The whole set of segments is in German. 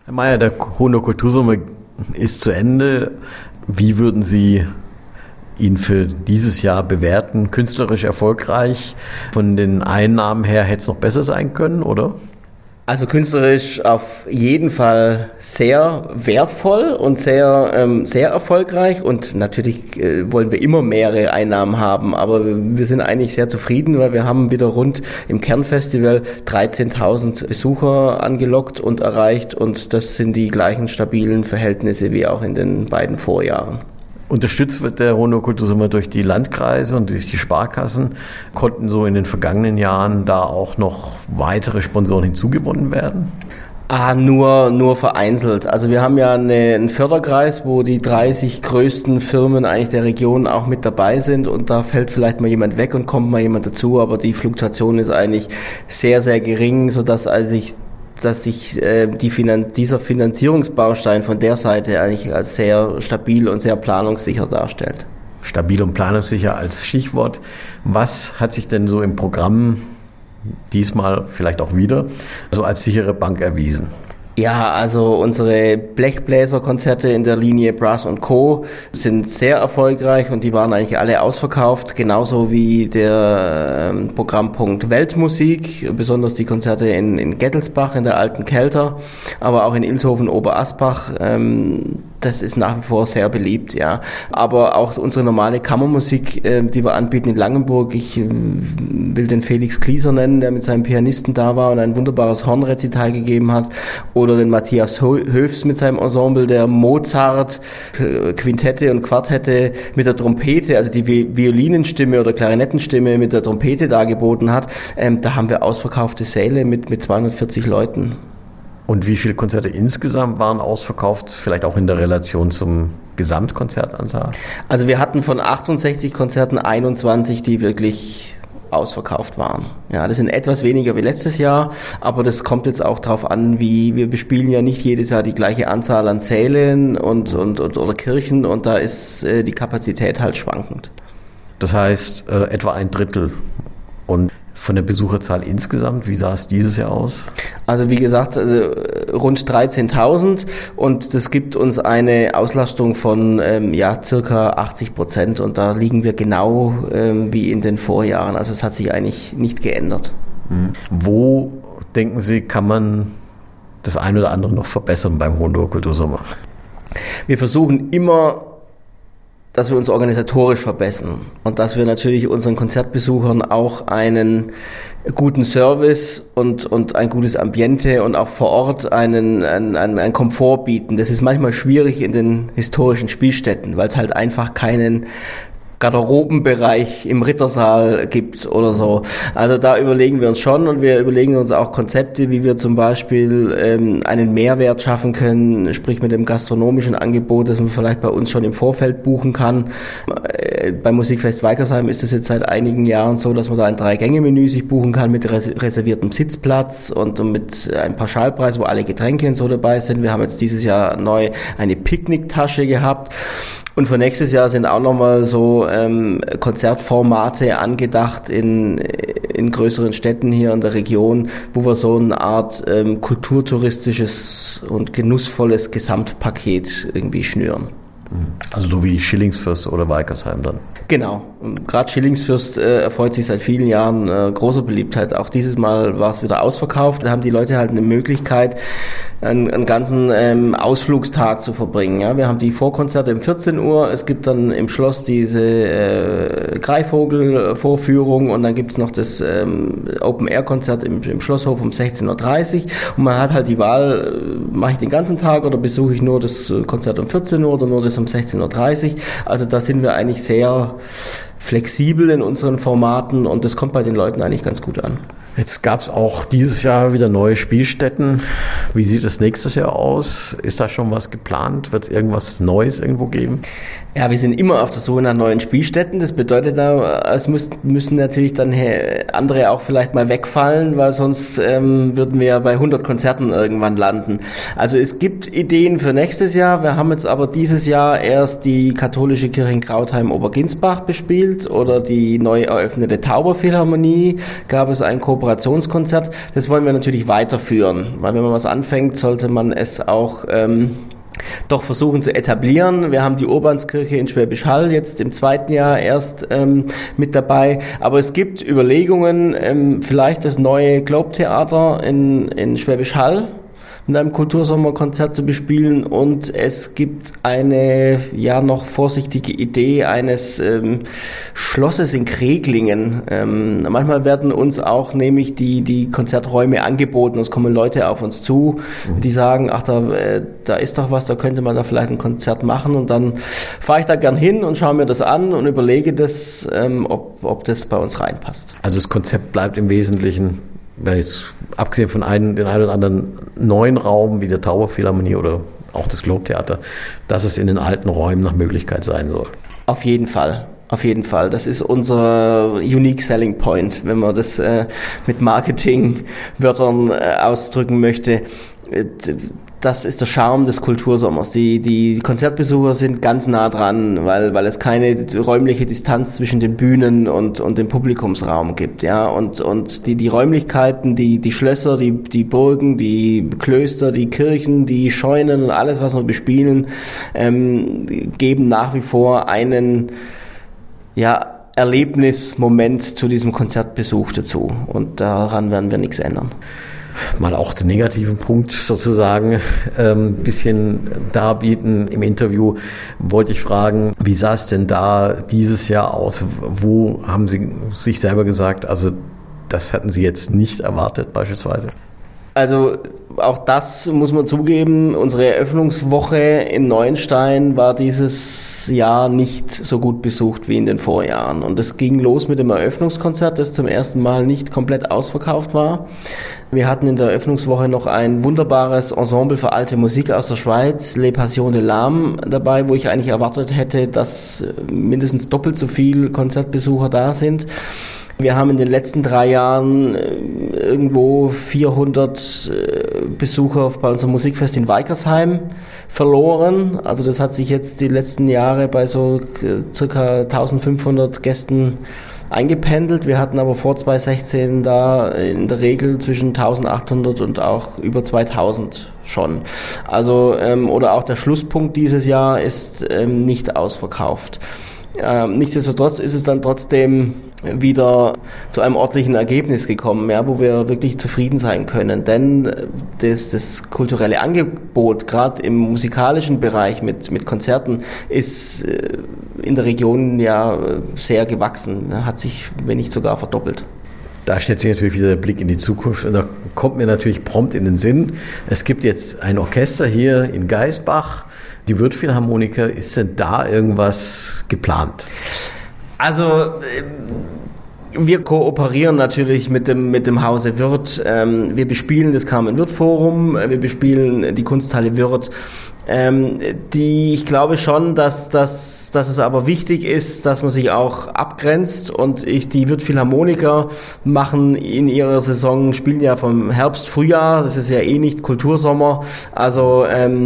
Herr Mayer, der Hohner Kultursommer ist zu Ende. Wie würden Sie ihn für dieses Jahr bewerten? Künstlerisch erfolgreich? Von den Einnahmen her hätte es noch besser sein können, oder? Also künstlerisch auf jeden Fall sehr wertvoll und sehr erfolgreich, und natürlich wollen wir immer mehrere Einnahmen haben, aber wir sind eigentlich sehr zufrieden, weil wir haben wieder rund im Kernfestival 13.000 Besucher angelockt und erreicht, und das sind die gleichen stabilen Verhältnisse wie auch in den beiden Vorjahren. Unterstützt wird der Hohner Kultursommer durch die Landkreise und durch die Sparkassen. Konnten so in den vergangenen Jahren da auch noch weitere Sponsoren hinzugewonnen werden? Nur vereinzelt. Also wir haben ja einen Förderkreis, wo die 30 größten Firmen eigentlich der Region auch mit dabei sind, und da fällt vielleicht mal jemand weg und kommt mal jemand dazu, aber die Fluktuation ist eigentlich sehr, sehr gering, sodass dieser Finanzierungsbaustein von der Seite eigentlich als sehr stabil und sehr planungssicher darstellt. Stabil und planungssicher als Stichwort. Was hat sich denn so im Programm diesmal vielleicht auch wieder so als sichere Bank erwiesen? Ja, also unsere Blechbläserkonzerte in der Linie Brass & Co. sind sehr erfolgreich, und die waren eigentlich alle ausverkauft, genauso wie der Programmpunkt Weltmusik, besonders die Konzerte in Gettelsbach in der alten Kelter, aber auch in Ilshofen Oberasbach. Das ist nach wie vor sehr beliebt, ja. Aber auch unsere normale Kammermusik, die wir anbieten in Langenburg, ich will den Felix Klieser nennen, der mit seinem Pianisten da war und ein wunderbares Hornrezital gegeben hat, oder den Matthias Höfs mit seinem Ensemble, der Mozart, Quintette und Quartette mit der Trompete, also die Violinenstimme oder Klarinettenstimme mit der Trompete dargeboten hat. Da haben wir ausverkaufte Säle mit 240 Leuten. Und wie viele Konzerte insgesamt waren ausverkauft, vielleicht auch in der Relation zum Gesamtkonzertanzahl? Also wir hatten von 68 Konzerten 21, die wirklich ausverkauft waren. Ja, das sind etwas weniger wie letztes Jahr, aber das kommt jetzt auch darauf an, wie wir bespielen ja nicht jedes Jahr die gleiche Anzahl an Sälen oder Kirchen, und da ist die Kapazität halt schwankend. Das heißt etwa ein Drittel. Und von der Besucherzahl insgesamt, wie sah es dieses Jahr aus? Also wie gesagt, rund 13.000, und das gibt uns eine Auslastung von circa 80%, und da liegen wir genau wie in den Vorjahren. Also es hat sich eigentlich nicht geändert. Wo, denken Sie, kann man das ein oder andere noch verbessern beim Hohner Kultursommer? Wir versuchen immer, dass wir uns organisatorisch verbessern und dass wir natürlich unseren Konzertbesuchern auch einen guten Service und ein gutes Ambiente und auch vor Ort einen Komfort bieten. Das ist manchmal schwierig in den historischen Spielstätten, weil es halt einfach keinen Garderobenbereich im Rittersaal gibt oder so. Also da überlegen wir uns schon, und wir überlegen uns auch Konzepte, wie wir zum Beispiel einen Mehrwert schaffen können, sprich mit dem gastronomischen Angebot, das man vielleicht bei uns schon im Vorfeld buchen kann. Beim Musikfest Weikersheim ist es jetzt seit einigen Jahren so, dass man da ein 3-Gänge-Menü sich buchen kann mit reserviertem Sitzplatz und mit einem Pauschalpreis, wo alle Getränke und so dabei sind. Wir haben jetzt dieses Jahr neu eine Picknicktasche gehabt. Und für nächstes Jahr sind auch nochmal so Konzertformate angedacht in größeren Städten hier in der Region, wo wir so eine Art kulturtouristisches und genussvolles Gesamtpaket irgendwie schnüren. Also so wie Schillingsfürst oder Weikersheim dann? Genau. Und gerade Schillingsfürst erfreut sich seit vielen Jahren großer Beliebtheit. Auch dieses Mal war es wieder ausverkauft. Da haben die Leute halt eine Möglichkeit, einen ganzen Ausflugstag zu verbringen. Ja, wir haben die Vorkonzerte um 14 Uhr. Es gibt dann im Schloss diese Greifvogel-Vorführung, und dann gibt's noch das Open-Air-Konzert im Schlosshof um 16.30 Uhr. Und man hat halt die Wahl, mache ich den ganzen Tag oder besuche ich nur das Konzert um 14 Uhr oder nur das um 16.30 Uhr. Also da sind wir eigentlich sehr flexibel in unseren Formaten, und das kommt bei den Leuten eigentlich ganz gut an. Jetzt gab es auch dieses Jahr wieder neue Spielstätten. Wie sieht es nächstes Jahr aus? Ist da schon was geplant? Wird es irgendwas Neues irgendwo geben? Ja, wir sind immer auf der Suche nach neuen Spielstätten. Das bedeutet, es müssen natürlich dann andere auch vielleicht mal wegfallen, weil sonst würden wir ja bei 100 Konzerten irgendwann landen. Also es gibt Ideen für nächstes Jahr. Wir haben jetzt aber dieses Jahr erst die katholische Kirche in Krautheim-Oberginsbach bespielt oder die neu eröffnete Tauberphilharmonie. Gab es ein Kooperationsprojekt Kooperationskonzert. Das wollen wir natürlich weiterführen, weil wenn man was anfängt, sollte man es auch doch versuchen zu etablieren. Wir haben die Urbanskirche in Schwäbisch Hall jetzt im 2. Jahr erst mit dabei. Aber es gibt Überlegungen, vielleicht das neue Globe-Theater in Schwäbisch Hall mit einem Kultursommerkonzert zu bespielen, und es gibt eine noch vorsichtige Idee eines Schlosses in Kreglingen. Manchmal werden uns auch nämlich die Konzerträume angeboten, es kommen Leute auf uns zu, die sagen, ach, da ist doch was, da könnte man da vielleicht ein Konzert machen, und dann fahre ich da gern hin und schaue mir das an und überlege das, ob das bei uns reinpasst. Also das Konzept bleibt im Wesentlichen, jetzt abgesehen von den einen oder anderen neuen Raum wie der Tauberphilharmonie oder auch das Globe-Theater, dass es in den alten Räumen nach Möglichkeit sein soll. Auf jeden Fall. Auf jeden Fall. Das ist unser Unique Selling Point, wenn man das mit Marketingwörtern ausdrücken möchte. Das ist der Charme des Kultursommers. Die Konzertbesucher sind ganz nah dran, weil es keine räumliche Distanz zwischen den Bühnen und dem Publikumsraum gibt. Ja, und die Räumlichkeiten, die Schlösser, die Burgen, die Klöster, die Kirchen, die Scheunen und alles, was wir bespielen, geben nach wie vor einen Erlebnismoment zu diesem Konzertbesuch dazu. Und daran werden wir nichts ändern. Mal auch den negativen Punkt sozusagen bisschen darbieten. Im Interview wollte ich fragen, wie sah es denn da dieses Jahr aus? Wo haben Sie sich selber gesagt, also das hatten Sie jetzt nicht erwartet beispielsweise? Also auch das muss man zugeben, unsere Eröffnungswoche in Neuenstein war dieses Jahr nicht so gut besucht wie in den Vorjahren. Und es ging los mit dem Eröffnungskonzert, das zum ersten Mal nicht komplett ausverkauft war. Wir hatten in der Eröffnungswoche noch ein wunderbares Ensemble für alte Musik aus der Schweiz, Les Passions de l'Âme, dabei, wo ich eigentlich erwartet hätte, dass mindestens doppelt so viel Konzertbesucher da sind. Wir haben in den letzten 3 Jahren irgendwo 400 Besucher bei unserem Musikfest in Weikersheim verloren. Also das hat sich jetzt die letzten Jahre bei so circa 1500 Gästen eingependelt. Wir hatten aber vor 2016 da in der Regel zwischen 1800 und auch über 2000 schon. Also oder auch der Schlusspunkt dieses Jahr ist nicht ausverkauft. Nichtsdestotrotz ist es dann trotzdem wieder zu einem ordentlichen Ergebnis gekommen, wo wir wirklich zufrieden sein können. Denn das kulturelle Angebot, gerade im musikalischen Bereich mit Konzerten, ist in der Region sehr gewachsen, hat sich, wenn nicht sogar, verdoppelt. Da stellt sich natürlich wieder der Blick in die Zukunft, und da kommt mir natürlich prompt in den Sinn, es gibt jetzt ein Orchester hier in Geisbach, die Wirth-Philharmoniker. Ist denn da irgendwas geplant? Also wir kooperieren natürlich mit dem Hause Wirth. Wir bespielen das Carmen-Wirth-Forum, wir bespielen die Kunsthalle Wirth. Ich glaube schon, dass es aber wichtig ist, dass man sich auch abgrenzt, und die Wirth-Philharmoniker machen in ihrer Saison, spielen ja vom Herbst, Frühjahr, das ist ja nicht Kultursommer, also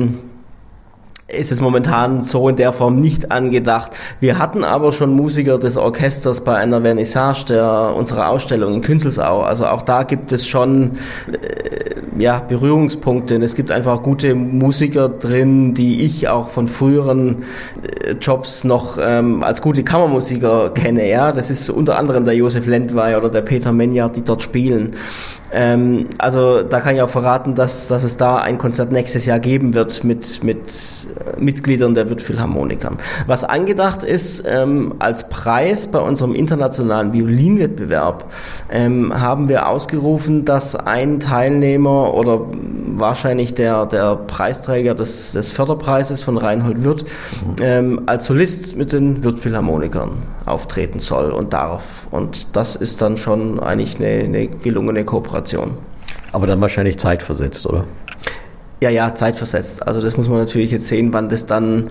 ist es momentan so in der Form nicht angedacht. Wir hatten aber schon Musiker des Orchesters bei einer Vernissage unserer Ausstellung in Künzelsau. Also auch da gibt es schon Berührungspunkte. Und es gibt einfach gute Musiker drin, die ich auch von früheren Jobs noch als gute Kammermusiker kenne. Ja, das ist unter anderem der Josef Lendwey oder der Peter Menjard, die dort spielen. Also da kann ich auch verraten, dass es da ein Konzert nächstes Jahr geben wird mit Mitgliedern der Wirth-Philharmonikern. Was angedacht ist, als Preis bei unserem internationalen Violinwettbewerb haben wir ausgerufen, dass ein Teilnehmer oder wahrscheinlich der Preisträger des Förderpreises von Reinhold Wirth als Solist mit den Wirth-Philharmonikern auftreten soll und darf. Und das ist dann schon eigentlich eine gelungene Kooperation. Aber dann wahrscheinlich zeitversetzt, oder? Ja, zeitversetzt. Also das muss man natürlich jetzt sehen, wann das dann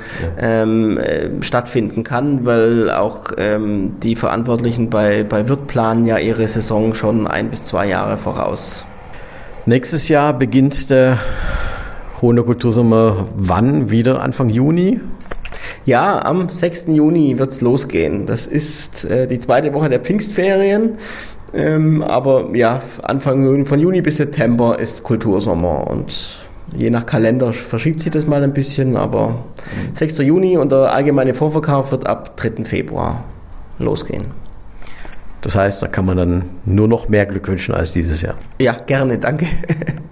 stattfinden kann, weil auch die Verantwortlichen bei Wirth planen ja ihre Saison schon 1 bis 2 Jahre voraus. Nächstes Jahr beginnt der Hohner Kultursommer wann? Wieder Anfang Juni? Ja, am 6. Juni wird's losgehen. Das ist die 2. Woche der Pfingstferien. Aber ja, von Juni bis September ist Kultursommer und je nach Kalender verschiebt sich das mal ein bisschen, aber 6. Juni und der allgemeine Vorverkauf wird ab 3. Februar losgehen. Das heißt, da kann man dann nur noch mehr Glück wünschen als dieses Jahr. Ja, gerne, danke.